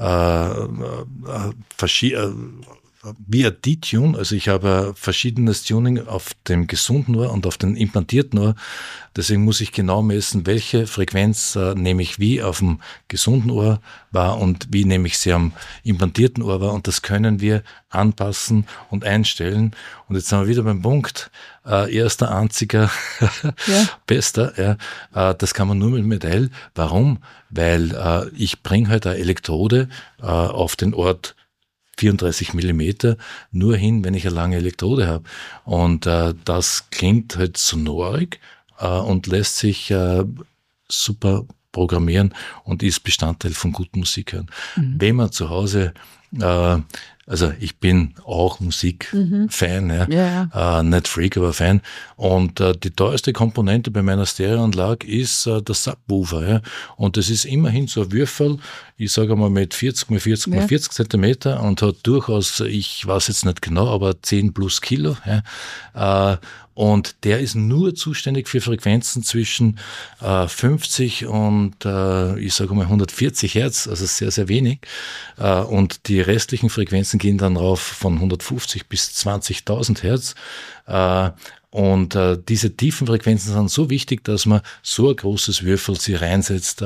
wie ein D-Tune, also ich habe verschiedenes Tuning auf dem gesunden Ohr und auf dem implantierten Ohr. Deswegen muss ich genau messen, welche Frequenz nehme ich wie auf dem gesunden Ohr wahr und wie nehme ich sie am implantierten Ohr wahr. Und das können wir anpassen und einstellen. Und jetzt sind wir wieder beim Punkt, erster, einziger, bester. Ja, das kann man nur mit Medel. Warum? Weil ich bringe halt eine Elektrode auf den Ort 34 Millimeter nur hin, wenn ich eine lange Elektrode habe. Und das klingt halt sonorig und lässt sich super programmieren und ist Bestandteil von gutem Musik hören. Wenn man zu Hause Also ich bin auch Musikfan, nicht Freak, aber Fan. Und die teuerste Komponente bei meiner Stereoanlage ist der Subwoofer. Ja. Und das ist immerhin so ein Würfel, ich sage mal mit 40 x 40 x 40 Zentimeter und hat durchaus, ich weiß jetzt nicht genau, aber 10 plus Kilo. Ja. Und der ist nur zuständig für Frequenzen zwischen 50 und ich sage mal 140 Hertz, also sehr, sehr wenig. Und die restlichen Frequenzen gehen dann rauf von 150 bis 20.000 Hertz. Und diese tiefen Frequenzen sind so wichtig, dass man so ein großes Würfel sie reinsetzt,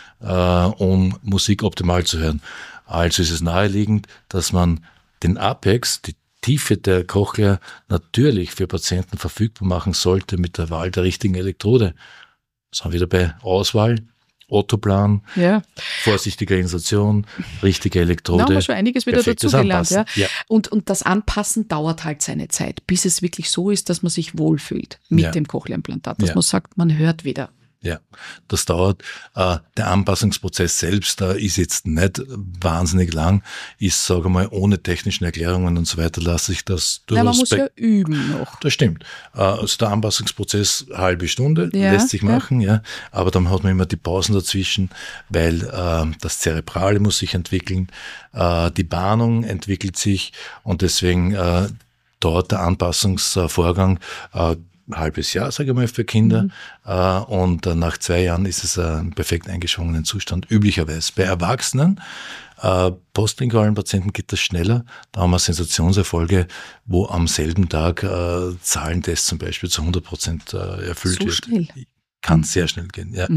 um Musik optimal zu hören. Also ist es naheliegend, dass man den Apex, die Tiefe der Cochlea, natürlich für Patienten verfügbar machen sollte mit der Wahl der richtigen Elektrode. Das haben wir wieder bei Auswahl, Ottoplan, vorsichtige Insertion, richtige Elektrode. Da haben wir schon einiges wieder dazugelernt. Ja. Ja. Und das Anpassen dauert halt seine Zeit, bis es wirklich so ist, dass man sich wohlfühlt mit dem Cochlea-Implantat, dass man sagt, man hört wieder. Ja, das dauert. Der Anpassungsprozess selbst ist jetzt nicht wahnsinnig lang. Ich sage mal, ohne technischen Erklärungen und so weiter lasse ich das durchaus. Man muss ja üben noch. Das stimmt. Also der Anpassungsprozess, halbe Stunde, lässt sich machen, aber dann hat man immer die Pausen dazwischen, weil das Zerebrale muss sich entwickeln, die Bahnung entwickelt sich und deswegen dauert der Anpassungsvorgang ein halbes Jahr, sage ich mal, für Kinder. Und nach 2 Jahren ist es ein perfekt eingeschwungenen Zustand, üblicherweise. Bei Erwachsenen, postlingualen Patienten geht das schneller. Da haben wir Sensationserfolge, wo am selben Tag Zahlentest zum Beispiel zu 100% erfüllt wird. Schnell. Kann sehr schnell gehen, ja.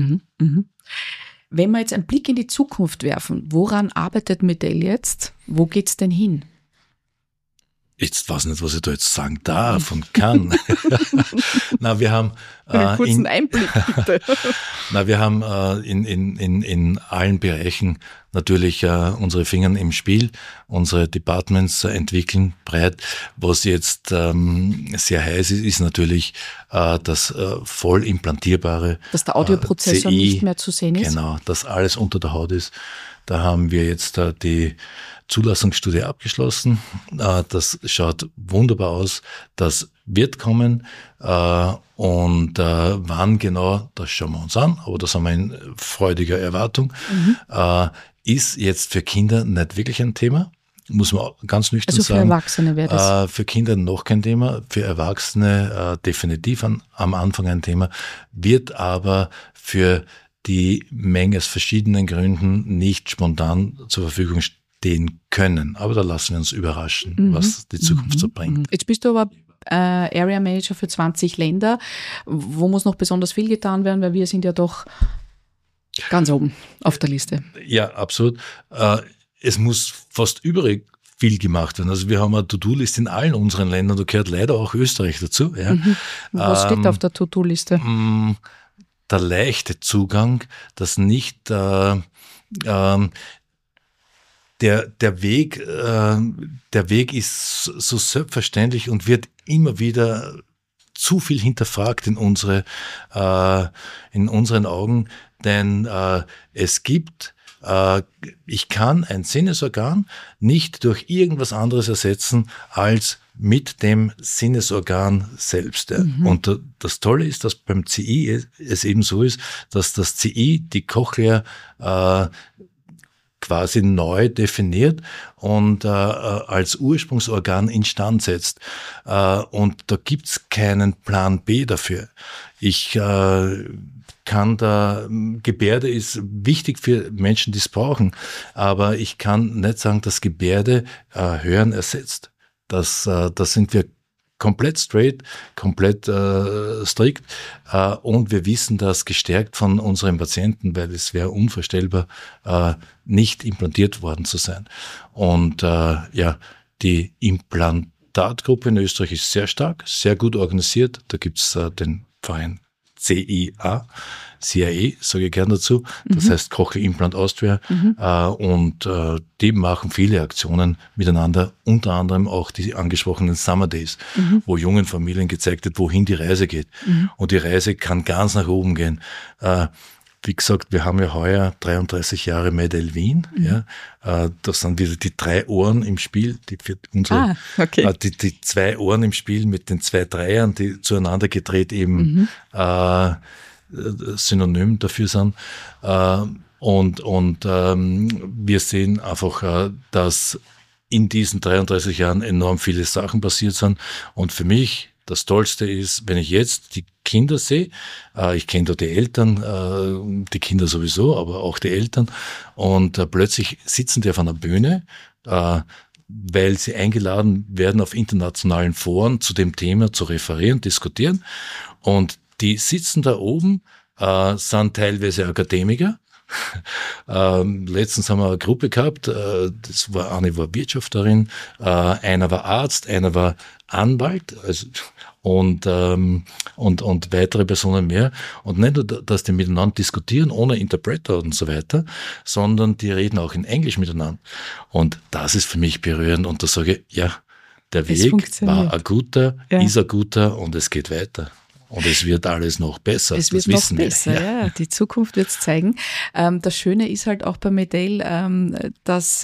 Wenn wir jetzt einen Blick in die Zukunft werfen, woran arbeitet Medel jetzt? Wo geht's denn hin? Ich weiß nicht, was ich da jetzt sagen darf und kann. Na, wir haben einen kurzen Einblick, bitte. Na, wir haben in allen Bereichen natürlich unsere Finger im Spiel. Unsere Departments entwickeln breit. Was jetzt sehr heiß ist, ist natürlich das voll implantierbare dass der Audioprozessor CI, nicht mehr zu sehen ist. Genau, dass alles unter der Haut ist. Da haben wir jetzt die Zulassungsstudie abgeschlossen. Das schaut wunderbar aus. Das wird kommen. Und wann genau, das schauen wir uns an. Aber das haben wir in freudiger Erwartung. Ist jetzt für Kinder nicht wirklich ein Thema. Muss man ganz nüchtern sagen. Also für Erwachsene wäre das? Für Kinder noch kein Thema. Für Erwachsene definitiv am Anfang ein Thema. Wird aber für die Menge aus verschiedenen Gründen nicht spontan zur Verfügung stehen können. Aber da lassen wir uns überraschen, was die Zukunft so bringt. Jetzt bist du aber Area Manager für 20 Länder. Wo muss noch besonders viel getan werden? Weil wir sind ja doch ganz oben auf der Liste. Ja, absolut. Es muss fast überall viel gemacht werden. Also wir haben eine To-Do-Liste in allen unseren Ländern. Da gehört leider auch Österreich dazu. Ja. Was steht auf der To-Do-Liste? Der leichte Zugang, dass nicht der Weg ist so selbstverständlich und wird immer wieder zu viel hinterfragt in unseren Augen, denn es gibt ich kann ein Sinnesorgan nicht durch irgendwas anderes ersetzen als mit dem Sinnesorgan selbst. Und das Tolle ist, dass beim CI es eben so ist, dass das CI die Cochlea quasi neu definiert und als Ursprungsorgan instand setzt. Und da gibt's keinen Plan B dafür. Gebärde ist wichtig für Menschen, die es brauchen, aber ich kann nicht sagen, dass Gebärde Hören ersetzt. Das sind wir komplett straight, komplett strikt und wir wissen das gestärkt von unseren Patienten, weil es wäre unvorstellbar, nicht implantiert worden zu sein. Und die Implantatgruppe in Österreich ist sehr stark, sehr gut organisiert. Da gibt's den Verein CIA, sage ich gern dazu. Das heißt Cochlea Implant Austria. Und die machen viele Aktionen miteinander, unter anderem auch die angesprochenen Summer Days, wo jungen Familien gezeigt wird, wohin die Reise geht. Und die Reise kann ganz nach oben gehen. wie gesagt, wir haben ja heuer 33 Jahre Medel Wien. Ja. Da sind wieder die 3 Ohren im Spiel, die 2 Ohren im Spiel mit den 2 Dreiern, die zueinander gedreht eben synonym dafür sind. Und wir sehen einfach, dass in diesen 33 Jahren enorm viele Sachen passiert sind. Und für mich das Tollste ist, wenn ich jetzt die Kinder sehe, ich kenne da die Eltern, die Kinder sowieso, aber auch die Eltern, und plötzlich sitzen die auf einer Bühne, weil sie eingeladen werden, auf internationalen Foren zu dem Thema zu referieren, diskutieren, und die sitzen da oben, sind teilweise Akademiker. Letztens haben wir eine Gruppe gehabt, eine war Wirtschafterin, einer war Arzt, einer war Anwalt, und weitere Personen mehr. Und nicht nur, dass die miteinander diskutieren, ohne Interpreter und so weiter, sondern die reden auch in Englisch miteinander. Und das ist für mich berührend, und da sage ich, ja, der Weg war ein guter, ist ein guter, und es geht weiter. Und es wird alles noch besser. Es wird noch besser, ja. Die Zukunft wird es zeigen. Das Schöne ist halt auch bei Medel, dass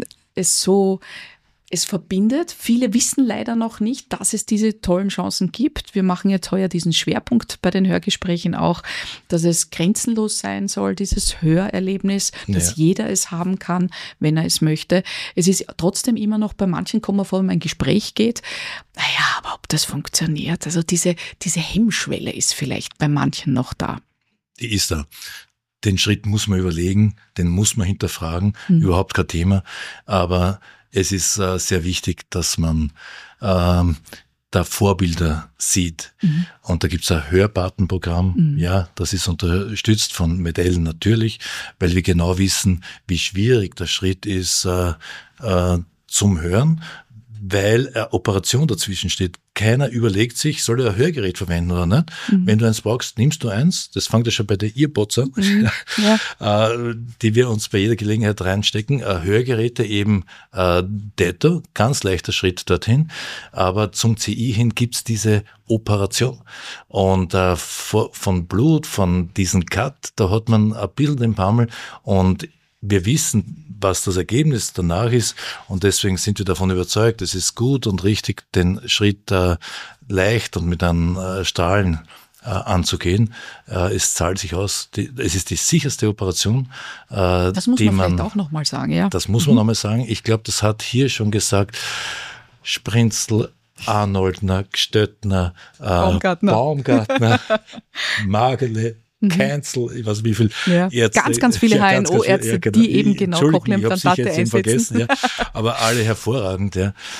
es verbindet. Viele wissen leider noch nicht, dass es diese tollen Chancen gibt. Wir machen jetzt heuer diesen Schwerpunkt bei den Hörgesprächen auch, dass es grenzenlos sein soll, dieses Hörerlebnis, dass jeder es haben kann, wenn er es möchte. Es ist trotzdem immer noch, bei manchen kommen wir vor, wenn man ein Gespräch geht, naja, aber ob das funktioniert, also diese Hemmschwelle ist vielleicht bei manchen noch da. Die ist da. Den Schritt muss man überlegen, den muss man hinterfragen, überhaupt kein Thema, aber es ist sehr wichtig, dass man da Vorbilder sieht. Und da gibt's ein Hörpatenprogramm, ja, das ist unterstützt von Medel natürlich, weil wir genau wissen, wie schwierig der Schritt ist zum Hören, weil eine Operation dazwischen steht. Keiner überlegt sich, soll er ein Hörgerät verwenden oder nicht? Wenn du eins brauchst, nimmst du eins. Das fängt ja schon bei der Earpods an, die wir uns bei jeder Gelegenheit reinstecken. Hörgeräte eben detto, ganz leichter Schritt dorthin. Aber zum CI hin gibt's diese Operation. Und von Blut, von diesem Cut, da hat man ein bisschen den Pammel, und wir wissen, was das Ergebnis danach ist, und deswegen sind wir davon überzeugt, es ist gut und richtig, den Schritt leicht und mit einem Strahlen anzugehen. Es zahlt sich aus. Es ist die sicherste Operation. Das muss man vielleicht auch nochmal sagen, ja. Das muss man nochmal sagen. Ich glaube, das hat hier schon gesagt Sprinzl, Arnoldner, Gstöttner, Baumgartner, Magele, Cancel, ich weiß wie viel Ärzte. Ganz viele HNO-Ärzte, die eben genau Cochlea-Implantate einsetzen. Ja, aber alle hervorragend.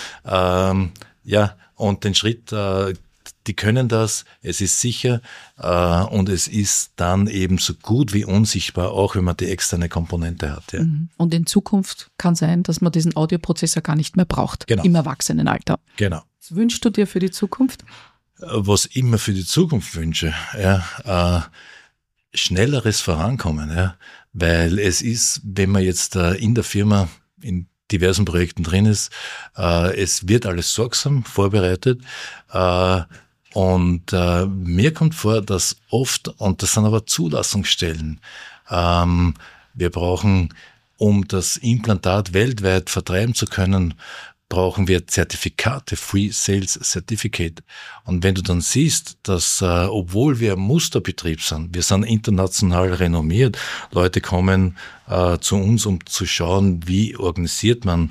Und den Schritt, die können das, es ist sicher, und es ist dann eben so gut wie unsichtbar, auch wenn man die externe Komponente hat. Ja. Und in Zukunft kann sein, dass man diesen Audioprozessor gar nicht mehr braucht, im Erwachsenenalter. Genau. Was wünschst du dir für die Zukunft? Was ich immer für die Zukunft wünsche, schnelleres Vorankommen, weil es ist, wenn man jetzt in der Firma in diversen Projekten drin ist, es wird alles sorgsam vorbereitet, und mir kommt vor, dass oft, und das sind aber Zulassungsstellen, wir brauchen, um das Implantat weltweit vertreiben zu können, brauchen wir Zertifikate, Free Sales Certificate. Und wenn du dann siehst, dass, obwohl wir Musterbetrieb sind, wir sind international renommiert, Leute kommen zu uns, um zu schauen, wie organisiert man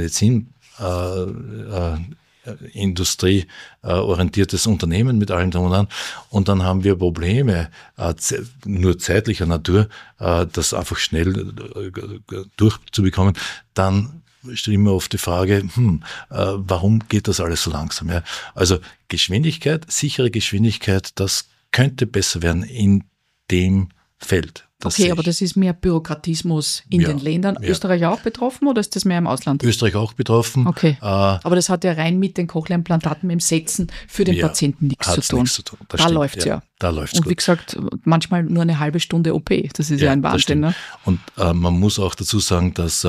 Industrie orientiertes Unternehmen mit allen drum und dran. Und dann haben wir Probleme, nur zeitlicher Natur, das einfach schnell durchzubekommen. Dann stelle ich mir oft die Frage, warum geht das alles so langsam? Ja? Also Geschwindigkeit, sichere Geschwindigkeit, das könnte besser werden in dem Feld. Okay, aber das ist mehr Bürokratismus in den Ländern. Ja. Österreich auch betroffen, oder ist das mehr im Ausland? Österreich auch betroffen. Okay, aber das hat ja rein mit den Cochlea-Implantaten, mit dem Setzen für den Patienten nichts zu tun. Da läuft es Da läuft's Und gut. Wie gesagt, manchmal nur eine halbe Stunde OP. Das ist ja ein Wahnsinn. Ne? Und man muss auch dazu sagen, dass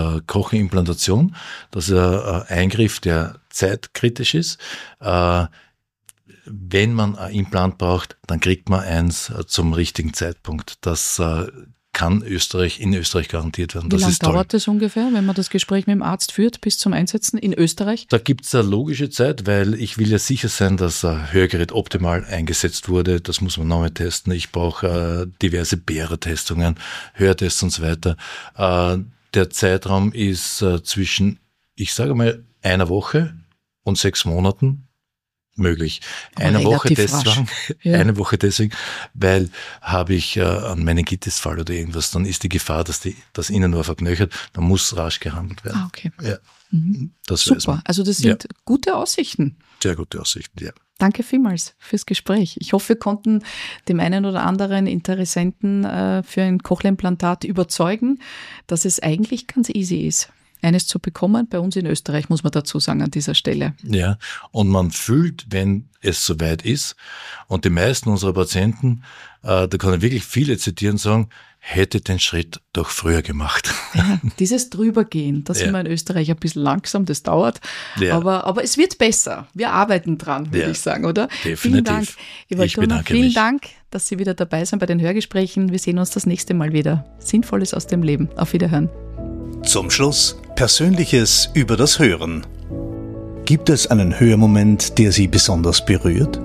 Cochlea-Implantation, das ist ein Eingriff, der zeitkritisch ist. wenn man ein Implant braucht, dann kriegt man eins zum richtigen Zeitpunkt. Das kann in Österreich garantiert werden. Wie lange dauert das ungefähr, wenn man das Gespräch mit dem Arzt führt, bis zum Einsetzen in Österreich? Da gibt es eine logische Zeit, weil ich will ja sicher sein, dass ein Hörgerät optimal eingesetzt wurde. Das muss man nochmal testen. Ich brauche diverse BERA-Testungen, Hörtests und so weiter. Der Zeitraum ist zwischen, ich sage mal, einer Woche und 6 Monaten möglich. Eine Woche deswegen, weil habe ich einen Meningitis-Fall oder irgendwas, dann ist die Gefahr, dass das Innenohr verknöchert, dann muss rasch gehandelt werden. Okay. Ja. Das super, also das sind gute Aussichten. Sehr gute Aussichten, ja. Danke vielmals fürs Gespräch. Ich hoffe, wir konnten dem einen oder anderen Interessenten für ein Cochlea-Implantat überzeugen, dass es eigentlich ganz easy ist, eines zu bekommen. Bei uns in Österreich, muss man dazu sagen, an dieser Stelle. Ja, und man fühlt, wenn es soweit ist. Und die meisten unserer Patienten, da kann ich wirklich viele zitieren, sagen, hätte den Schritt doch früher gemacht. Ja, dieses Drübergehen, das sind wir in Österreich ein bisschen langsam, das dauert. Ja. Aber es wird besser. Wir arbeiten dran, würde ich sagen, oder? Definitiv. Vielen Dank. Ich bedanke mich. Vielen Dank, dass Sie wieder dabei sind bei den Hörgesprächen. Wir sehen uns das nächste Mal wieder. Sinnvolles aus dem Leben. Auf Wiederhören. Zum Schluss Persönliches über das Hören. Gibt es einen Hörmoment, der Sie besonders berührt?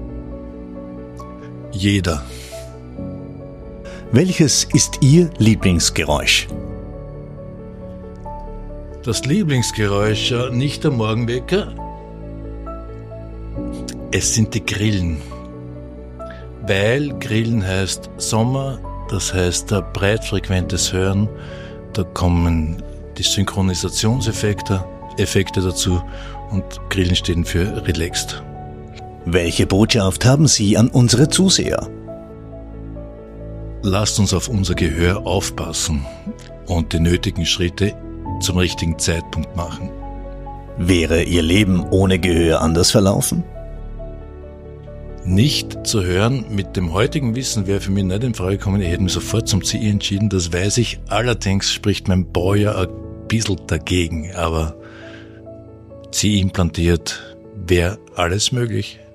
Jeder. Welches ist Ihr Lieblingsgeräusch? Das Lieblingsgeräusch, nicht der Morgenwecker, es sind die Grillen. Weil Grillen heißt Sommer, das heißt breitfrequentes Hören, da kommen die Synchronisationseffekte dazu und Grillen stehen für relaxed. Welche Botschaft haben Sie an unsere Zuseher? Lasst uns auf unser Gehör aufpassen und die nötigen Schritte zum richtigen Zeitpunkt machen. Wäre Ihr Leben ohne Gehör anders verlaufen? Nicht zu hören, mit dem heutigen Wissen wäre für mich nicht in Frage gekommen, ich hätte mich sofort zum CI entschieden, das weiß ich. Allerdings spricht mein Baujahr ein bisschen dagegen, aber CI implantiert wäre alles möglich.